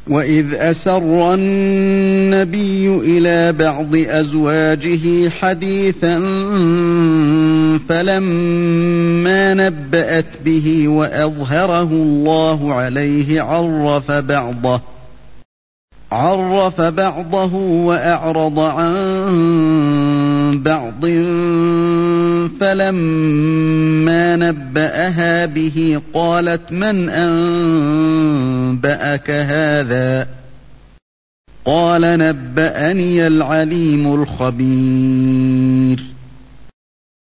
وإذ أسر النبي إلى بعض أزواجه حديثا فلما نبأت به وأظهره الله عليه عرف بعضه وأعرض عن بعض فلما نبأها به قالت من أنبأك هذا قال نبأني العليم الخبير